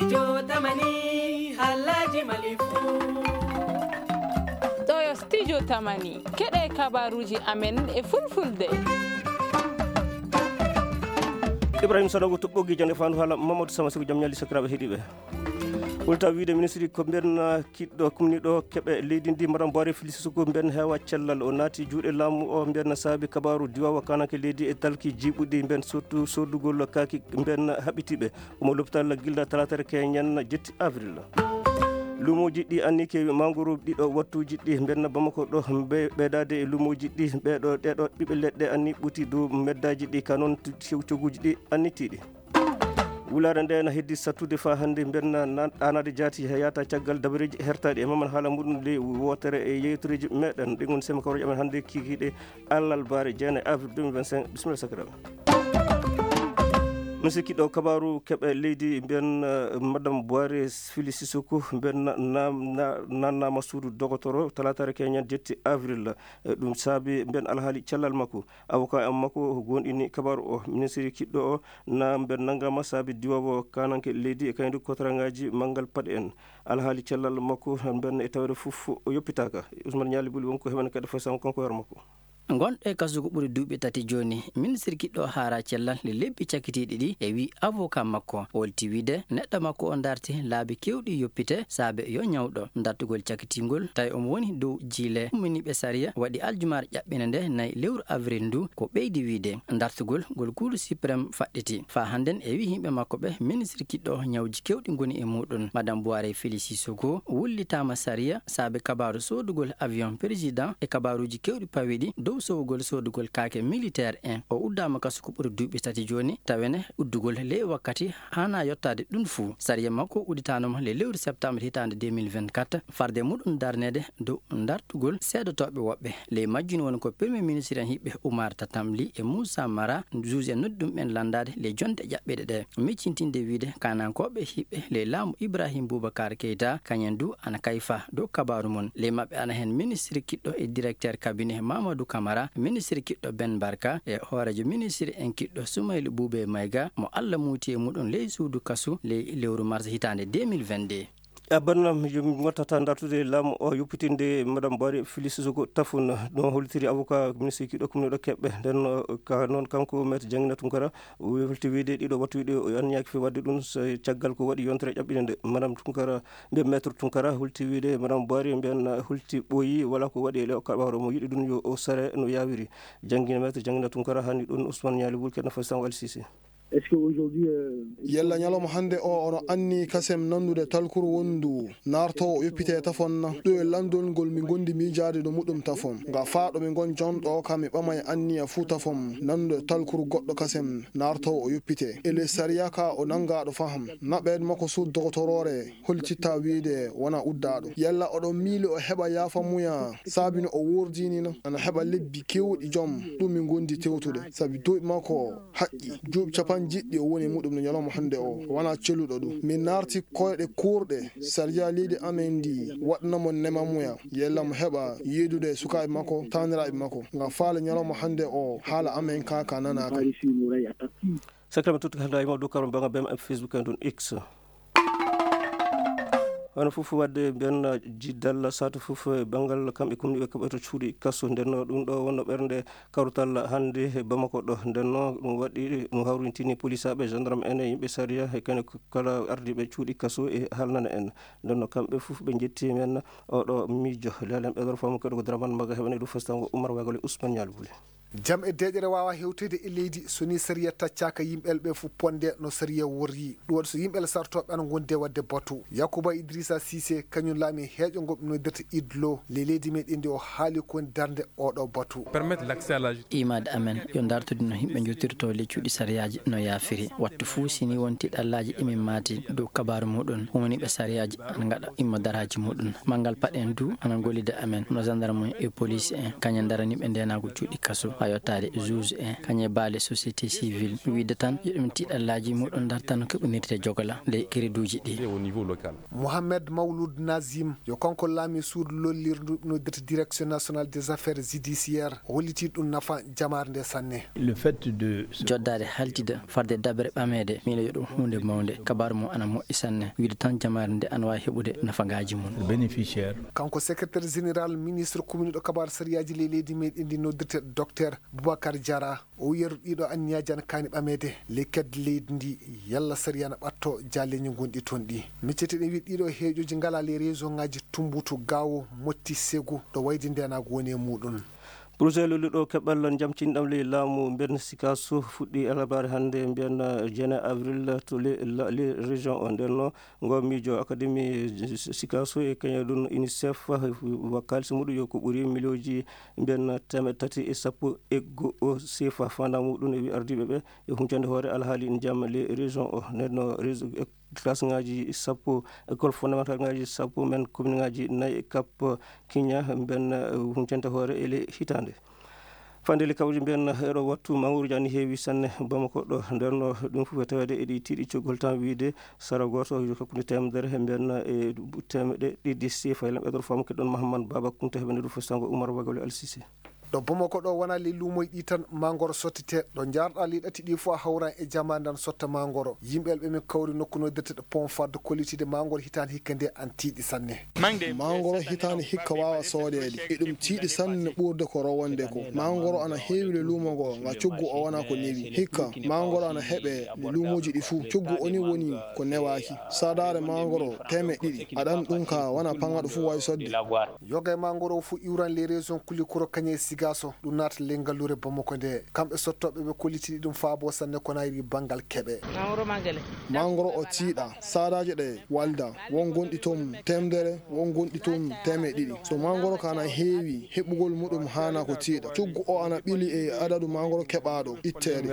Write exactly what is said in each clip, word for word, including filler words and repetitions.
Stijo tamani halaji malifu. Ɗo Stijo tamani keɗe kabaruji amen e fulfulde. Ibrahim Sanogo toɓɓogi jande fandu haala Mamadou Sama Sigo jam ñalli sakiraɓe heeɗiɓe. Wolta wiide ministre ko mberna kiɗɗo kumniɗo keɓe leydi ndi madame Boire Félicie ko mberna heewa cellal o naati juuɗe laamu o mberna saabi kabaru diwawa kanake leydi e dalki jiiɓuɗi mben surtout sodugol kaaki mberna haɓitiɓe omo l'hôpital gilda talatere keñen jetti avril. Lumoji ɗi anni kewi mangoro ɗiɗo wattuji ɗi mberna Bamako ɗo ɓeydade e lumoji ɗi ɓeɗo ɗeɗo ɓiɓɓe leɗɗe anni ɓuti dow meddaji ɗi ka noon coguji ɗi annitiɗi. Wulare nde na heddi sattude fa hande mberna anade jaati yata caggal dabareji hertaɗi e maman haala muɗum ley wotere e yeytoreji meɗen ɗi gon sema kawroji amen hande kikiɗe allal bare jeena avril deux mille vingt-cinq bisimilla sakiraɓe. Musidɗo kiɗo kabaru keɓe leydi mbiyen madame Boire Félicie Sissoko mbiyen nannama suudu dogotoro talatare keñen jetti avril ɗum saabi mbiyen alhaali cellal makko avocat en makko gonɗini kabaru o ministre kiɗɗo o na mbiyen nanggama saabi diwawo kananke leydi e kaydi kotorangaji manggal paɗe en alhaali cellal makko mbiyen e tawde fof o yoppitaka Ousmane Ñali Buli wonko heɓen kadi fo sam konko yor makko. Gonɗo e kasugo ɓuri duuɓi tati joni ministre kiɗɗo haara cellal le lebbi cakkitiɗi ɗi e wi avocat makko wolti wiide neɗɗo makko o darti laabi kewɗi yoppite saabe yo ñawɗo dartugol cakkitingol tawi omo woni dow jiile umminiɓe sariya waɗi aljumare ƴaɓɓine nde nayi lewru avril ndu ko ɓeydi wiide dartugol ngol cour suprême faɗɗiti fa hannden e wi yimɓe makko ɓe ministre kiɗɗo ñawji kewɗi goni e muɗum madame Boire Félicie Sissoko wullitama sariya saabe kabaru sodugol avion président e kabaruji kewɗi pawiɗi dow sowugol sodugol kaake militaire en o uddama kaso ko ɓuri duuɓi tati joni tawene uddugol ley wakkati hana yettade ɗum fuu sariya makko udditanoma le lewru septembre hitande deux mille vingt-quatre farde muɗum darnede dow dartugol seedotoɓe woɓɓe ley majjuni woni ko premier ministre en hiɓɓe Oumar Tatamli e Moussa Mara juge en noddi ɗum ɓen landade le jonde ƴaɓɓeɗe ɗe miccintinde wiide kanankoɓe hiɓɓe le laamu Ibrahim Boubacar Keita kañen du ana kayfa dow kabaru mon ley mabɓe ana hen ministre kiɗɗo e directeur cabinet Mamadou Camara ministre kiɗɗo Ben Barka e hoorejo ministre en kiɗɗo Soumaïla Boubé Maïga mo Allah muuti e muɗum ley suudu kasu ley lewru mars hitande deux mille vingt-deux. Abannam jomi gottata dartude laamu o yoppitinde madame Boire Félicie Sissoko tafun ɗon hollitiri avocat ministre kiɗɗo kumniɗo keɓɓe nden ka noon kanko maître Dianguina Tounkara welti wiide ɗiɗo wattuɗi o anniyaki fe wadde ɗum so caggal ko waɗi yontere ƴaɓɓine nde madame Tounkara mbiyen maître Tounkara holti wiide madame Boire mbiyen holti ɓooyi wala ko waɗi ele kaɓaro mo yiɗi ɗum yo o sare no yawiri Dianguina maître Dianguina Tounkara hanni ɗon Ousmane Ñali Bul keɗno fo Samba Al-Sisi. Est-ce qu'aujourd'hui yalla ñalawma hande o ono anni kasem nandude talkuru wondu narto o yoppite tafon ɗo e landol ngol mi gondi miijade no muɗum tafon nga faaɗo mi gon jonɗo kam mi ɓama e anniya fuu tafon nandude talkuru goɗɗo kasem narto o yoppite ele sariya ka o nangaɗo faham naɓed makko suud dogotorore holcitta wiide wona uddaɗo yalla oɗon miili o heɓa yaafa muya saabino o wurdinino ana heɓa lebbi kewɗi joom ɗum mi gondi tewtude saabi duuɓi makko haqqi juuɓi capan jiɗɗi o woni muɗum no ñalawma hande o wona celluɗo ɗum min narti koyɗe kurɗe sariya leydi amen ndi waɗnamo nema muya yella mo heɓa yeedude sukaɓe makko taniraɓe makko ngam faala ñalawma hande o haala amen ka ka nanaka sakirama tutti haalda yima dow karon banga bem Facebook en ɗon X hono fof wadde mbiyen jiddal satu fof banggal kamɓe kumniɓe keɓeto cuuɗi kaso ndenno ɗum ɗo wonno ɓernde kawrutal hande e Bamako ɗo ndenno ɗum waɗi ɗum hawrintini police aɓe gendarme en e yimɓe sariya e kene kala ardiɓe cuuɗi kaso e haalnana en ndenno kamɓe fof ɓe jetti men oɗo miijo lelen ɓeɗor famu keɗo ko Dramane Maga heɓani ɗum fastango Oumar Wagole Ousmane Ñali Buli. Jam e deƴere wawa hewtede e leydi soni sariya taccaka yimɓel ɓe fu ponde no sariya worri ɗum waɗi so yimɓel sartoɓe an gonde wadde batu Yakouba Idrissa Cissé kañum laami heeƴo ngo no dirta idlo le leydi meɗen ndi o haali ko darde oɗo batu permettre l'accès à la imade amen yo dartude no yimɓe jottirto le cuuɗi sariyaji no yaafiri wattu fuu sini wonti ɗallaji emin maati dow kabaru muɗum woniɓe sariyaji ana gaɗa immo daraji muɗum manggal paɗen du ana gollide amen no gendarme e police en kañum daraniɓe ndenago cuuɗi kaso ha yottade juge en kañe baale société civile wiide tan yiɗum tiiɗallaji muɗum dar tan keɓonirte jogala ley créduji ɗi. Mohamed Mawlud Nazim yo konko laami suudu lollirdu noddirta direction nationale des affaires judiciaires holliti ɗum nafa jamare nde sanne. Le fait de joddade haltida farde dabre ɓamede mino yo ɗum hunde mawde kabaru mo ana moƴƴi sanne wiide tan jamare nde ana wawi heɓude nafagaji mum. Bénéficiaire kanko secrétaire général ministre commune ɗo kabaru sariyaji ley leydi meɗen ndi noddirte docteur Boubacar Diarra o yeru ɗiɗo anniyaji ana kani ɓamede ley kedde leydi ndi yalla sariya na ɓatto jalleñi gonɗi toon ɗi miccete ɗe wi ɗiɗo heeƴoji ngala ley région ngaji Tumbutu Gawo Motti Segu ɗo waydi ndenago woni e muɗum. projet lolluɗo keɓal jamtinɗam ley laamu mbiyen Sikasso fuɗɗi alabare hannde mbiyen jeune avril to les région o ndenno ngo miijo académie Sikasso e kañum ɗum UNICEF wakkalisi muɗum yo ko ɓuuri millioji mbiyen temeɗe tati e sappo e go'o sefa fanda muɗum e wi ardiɓe ɓe e huncande hoore alhaali jaam les région o ndenno classe ngaji sappo école fondamental ngaji sappo men commune ngaji nayyi Cap Kiña mbiyen huncante hoore ele hitande fandeli kawji mbiyen eɗo wattu mawruji ani heewi sanne Bamako ɗo ndenno ɗum fof e tawede eɗi tiiɗi cogol tan wiide sara goto hakkude temedere mbiyen e temeɗe ɗiɗi sefa e lamɓe ɗo faamu keɗɗon Mahamane Baba Kunta heɓene ɗo fof sango Oumar Bagole Alsisi ɗo Bamako ɗo wona ley luumoye ɗi tan mangoro sottete ɗo jarɗa liɗati ɗi fof a hawran e jamade dan sotta mangoro yimɓeɓe ɓe min kawri nokku noddirteɗo pont fadde kollitide mangoro hitande hikka nde an tiiɗi sanne mangoro hitande hikka wawa soodede e ɗum tiiɗi sanne ɓurde ko rowonde ko mangoro ana heewi le luumo ngo nga coggu o wona ko newi hikka mangoro ana heeɓe le luumoji ɗi fuu coggu oni woni ko newaki sadare mangoro teme ɗiɗi aɗan ɗum ka wona pangaɗo fuu wawi sodde yoga e mangoro o fuu iwran les régions Kulikoro Kañe Sigasso ɗum naata ley ngallure Bamako nde kamɓe sottoɓe ɓe kollitiɗi ɗum faabo sanne kono ayri banggal keɓe mangoro o tiiɗa sadaji ɗe walda won gonɗi toon temdere won gonɗi toon teme ɗiɗi so mangoro ka ana heewi heɓugol muɗum hana ko tiiɗa coggu o ana ɓili e adadu mangoro keɓaɗo ittede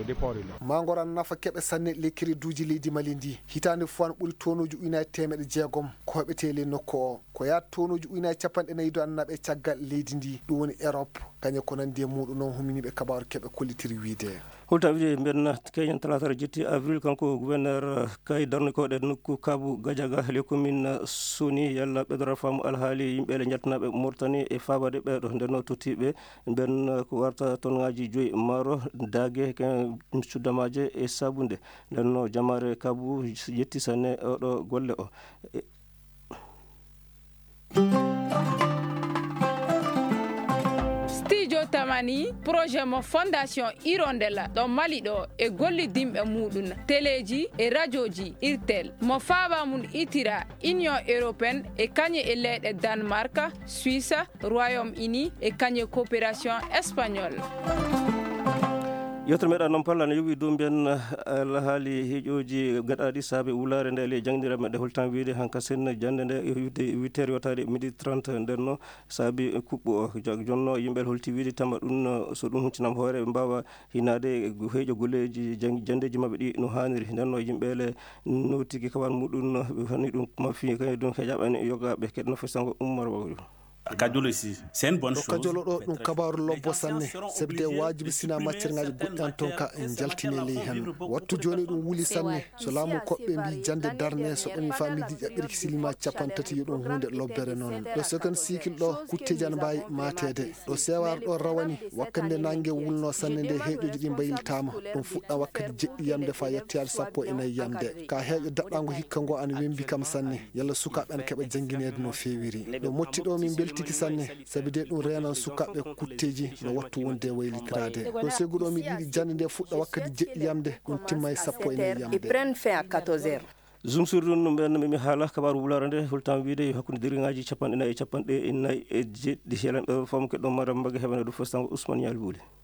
mangoro ana nafa keɓe sanne ley créduji leydi Mali ndi hitande fof ana ɓuuri tonuji ujunaje temeɗe jeegom ko heɓete ley nokku o ko yaat tonuji ujunaje capanɗe nayyi do annaɓe caggal leydi ndi ɗum woni Europe kañe ko nandi e muɗum noon huminiɓe kabaru keɓe kollitiri wiide holta wiide mbiyen keñen talatara jetti avril kanko gouverneur kay darnikoɗe nokku Kabou Gadiaga les commune soni yalla ɓeɗora faamu alhaali yimɓeɓe jaltanaɓe Mauritanie e fabade ɓeɗo ndenno tottiɓe mbiyen ko warta tonne ngaji joyyi maaro dague cuddamaje e sabunde ndenno jamare Kabou yetti sanne oɗo golle o studio tamani projet mo fondation Hirondella ɗo Mali ɗo e gollidimɓe muɗum téléji e radioji irtel mo faaba mum itira union européenne e kañe e leyɗe Danemark Suisse Royaume-Uni e kañe coopération espagnole yewtere meɗen noon palla ne yogi dow mbiyen alhaali heeƴoji gaɗaɗi saabe wulare nde le jangdira meɗe holtan wiide hanka sen jande nde yidde huit heures yotade midi trente ndenno saabi kuɓɓo o jonno yimɓe holti wiide tama ɗum so ɗum huccinama hoore ɓe mbawa hinade heeƴo golleji jandeji mabɓe ɗi no hanniri ndenno yimɓele no tigui kawan muɗum ɓe fanni ɗum mafi kañum ɗum heeƴaɓene yogaɓe keɗno fe sango Oumar Bagol Kajolo ici c'est une bonne chose Kajolo ɗo ɗum kabaru lobbo sanne sebde wajibi sina matiére ngaji goɗɗan ton ka en jaltini ley hen wattu joni ɗum wuli sanne so laamu koɓɓe mbi jande darne so ɗum famidi ƴaɓɓirki silima capan tati yo ɗum hunde lobbere noon ɗo second cycle ɗo kutteji ana mbawi matede ɗo sewar ɗo rawani wakkande nangue wulno sanne nde heeƴoji ɗi mbayiltama ɗum fuɗɗa wakkati jeɗɗi yamde fa yettiyade sappo e nayyi yamde ka heeƴo daɗɗango hikka ngo ana wembi kam sanne yalla sukaɓe ana keeɓa jangguinede no fewiri ɗo motti ɗo min beltiki sanne sabi de ɗum renan sukaɓe kutteji no wattu wonde waylitirade ɗo seguɗo mi ɗiɗi jande nde fuɗɗa wakkati jeɗɗi yamde ɗum timma e sappo e nayyi yamde zoom sur ɗum mbiyen mimi haala kabaru wulare nde holtan wiide yo hakkude dériŋaji capanɗe nayyi e capanɗe e nayyi e jeɗɗi helan ɓe fam keɗɗo madame Mbagge heɓene ɗo fof sango Ousmane Yalbouli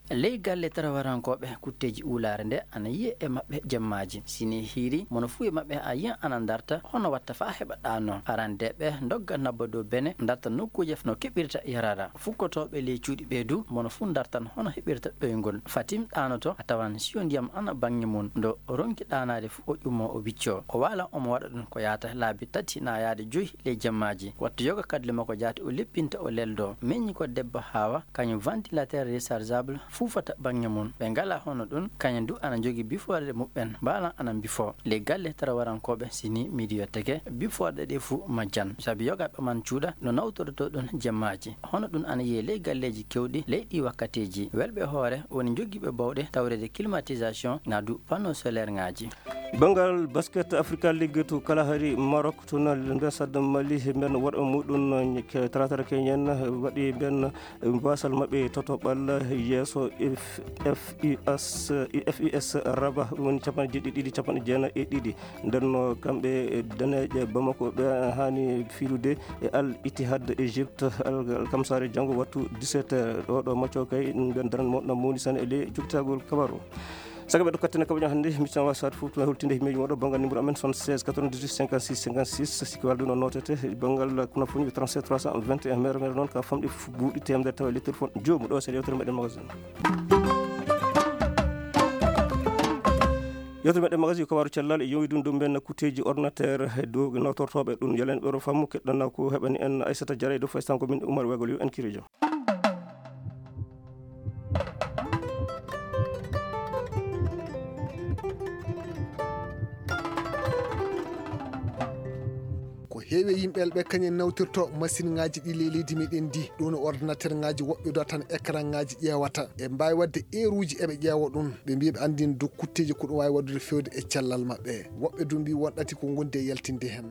ley galle tarawarankoɓe kutteji ulare nde ana yiye e mabɓe jammaji sini hiiri mono fu e mabɓe a yiya ana darta hono watta fa heɓa ɗano arandeɓe dogga nabba dow bene darta nokkuje no keɓirta yarara fukkotoɓe ley cuuɗi ɓeydu mono fu dartan hono heɓirta ɗoygol fatim ɗanoto a tawan siyo ndiyam ana bangge mum ndo ronki ɗanade fu o ƴummo o wicco o wala omo waɗa ɗum ko yata laabi tati na yaade joyi ley jammaji wattu yoga kadle makko jaati o leppinta o leldo meññi ko debbo hawa kañum ventilateur rechargeable fufata bangge mum ɓe ngala hono ɗum kañum du ana jogui biforde muɓɓen mbala ana bifo ley galle tarawarankoɓe sini midiyo teke biforde ɗe fu majjan saabi yogaɓe man cuuɗa no nawtorto ɗum jammaji hono ɗum ana yiye ley galleji kewɗi ley ɗi wakkateji welɓe hoore woni joguiɓe bawɗe tawrede climatisation na du panneau solaire ngaji bangal basket africa league to kalahari maroc to nal sadda mali men waɗo muɗum tratara keñen waɗi ben basal mabɓe toto ɓalla yeeso f i s f i s raba woni capanɗe jeeɗiɗi ɗiɗi capanɗe jeenayi e ɗiɗi ndenno kamɓe daneje bamako ɓe hani filude e al ittihad égypte alkamsare janggo wattu dix-sept heures oɗo macco kay ɓen daran moɗon mawni sane e ley cuktagol kabaru saga ɓe ɗo kattene kabaño hannde miccan wa sat fof to holtinde himmeji moɗo bangal numéro amen soixante-seize quatre-vingt-dix-huit cinquante-six cinquante-six siki waldu no notete bangal kunafoñi trente-sept trois cent vingt et un mere mere noon ka famɗi buuɗi temedere tawa le téléphone jomum ɗo seeɗa yewtere meɗen magasin yewtere meɗen magasin ko waru cellal e yowi ɗum ɗum ɓen kutteji ordinateur dow nawtortoɓe ɗum yalen ɓeɗo fammu keɗɗanna ko heɓani en aissata diaré ɗo faystan komin oumar wegol yo en kirijo heewi yimɓeɓe ɓe kañum nawtirto machine ngaji ɗi ley leydi meɗen ndi ɗum ordinateur ngaji woɓɓe do tan écran ngaji ƴeewata e mbawi wadde heure-uji eɓe ƴeewa ɗum ɓe mbi ɓe andini do kutteji ko ɗum wawi waddude fewde e cellal mabɓe woɓɓe du mbi wonɗati ko gonde yaltinde hen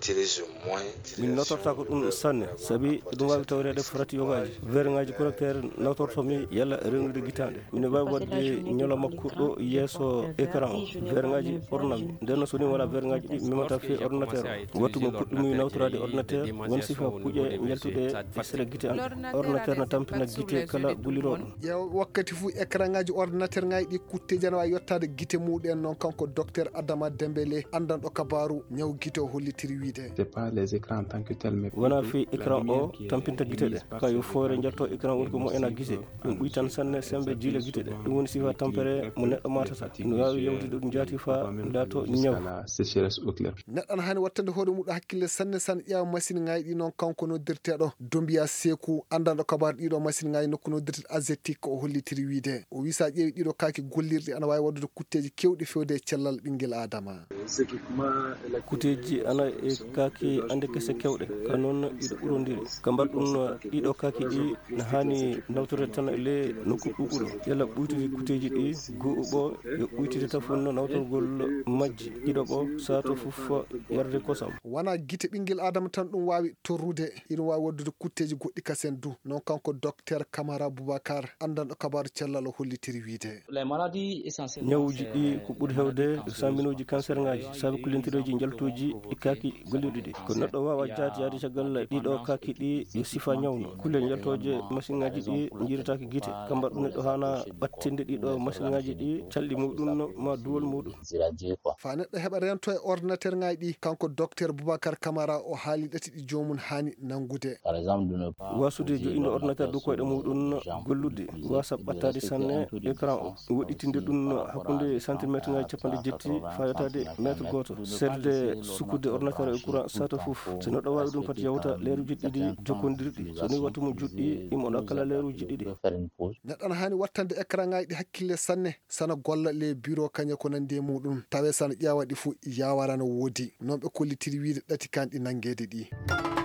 min nawtorta ko ɗum sanne saabi ɗum wawi tawrede frati yogaji vere ngaji correcteur nawtortomi yalla rewnude guitande mine wawi wadde ñoloma kurɗo yeeso écran o vere ngaji ornami nden so ni wala vere ngaji ɗi mimata fe ordinateur o wattu mo puɗɗumi nawtorade ordinateur won sifa kuuƴe jaltuɗe e sele guite an ordinateur no tampina guite kala gulliroɗo ƴeewa wakkati fuu écran ngaji ordinateur ngaji ɗi kutteji ana wawi yettade guite muɗen noon kanko docteur Adama Dembélé andanɗo kabaru ñaw guite o hollitiri wiide wona fi écran o tampinta guite ɗe kayo foore jalto écran woni ko moƴƴana guite ɗum ɓuy tan sanne sembe jiile guite ɗe ɗum woni sifa tampere mo neɗɗo matata no wawi yewtude ɗum jaati fa dato ñaw neɗɗo ana hani wattande hoore muɗum hakkille sanne sanne ƴeewa machine ngaji ɗi noon kanko noddirteɗo Dombiya Sekou andanɗo kabaru ɗiɗo machine ngaji nokku noddirteɗo Azétique o hollitiri wiide o wi sa ƴeewi ɗiɗo kaaki gollirɗi ana wawi waddude kutteji kewɗi fewde e cellal ɓinguel adama kuteji ana e kaaki ande kese kewɗe ka noon ɗiɗo ɓurodiri ka mbaɗɗum ɗiɗo kaaki ɗi ne hani nawtorede tan ele nokku ɓuɓuɗo yalla ɓuytude kuteji ɗi go'uɓo yo ɓuytide tafon nawtorgol majji ɗiɗo ɓo sato fof yarde kosam wona guite ɓinguel adama tan ɗum wawi torrude ina wawi waddude kutteji goɗɗi kasen du noon kanko docteur Camara Boubacar andanɗo kabaru cellal o hollitiri wiide ñawuji ɗi ko ɓuuri hewde sambinoji cancer ngaji saabi kulintiroji jaltuji e kaaki gollirɗi ɗi ko neɗɗo wawa jaati yaade caggal ɗiɗo kaaki ɗi yo sifa ñawno kulle jaltoje machine ngaji ɗi jiirataki guite kamba ɗum neɗɗo hana ɓattinde ɗiɗo machine ngaji ɗi calɗi muɗum ma duwol muɗum fa neɗɗo heɓa rento e ordinateur ngaji ɗi kanko docteur Boubacar Camara o haali ɗati ɗi jomum hani nangude wasude joƴinde ordinateur ɗo koyɗe muɗum gollude wasa ɓattade sanne écran o woɗɗitinde ɗum hakkude centimétre ngaji capanɗe jetti fa yettade métre goto serde sukkude ordinateur e courant sato fof so neɗɗo wawi ɗum pati yawta leeruji ɗiɗi jokkodirɗi so ni wattu mo juɗɗi imoɗo kala leeruji ɗiɗi neɗɗo ana hani wattande écran ngaji ɗi hakkille sanne sana golla les bureau kañe ko nandi e muɗum tawe sana ƴeewa ɗi fo yawarano woodi noon ɓe kollitiri wiide ɗati kan ɗi nanguede ɗi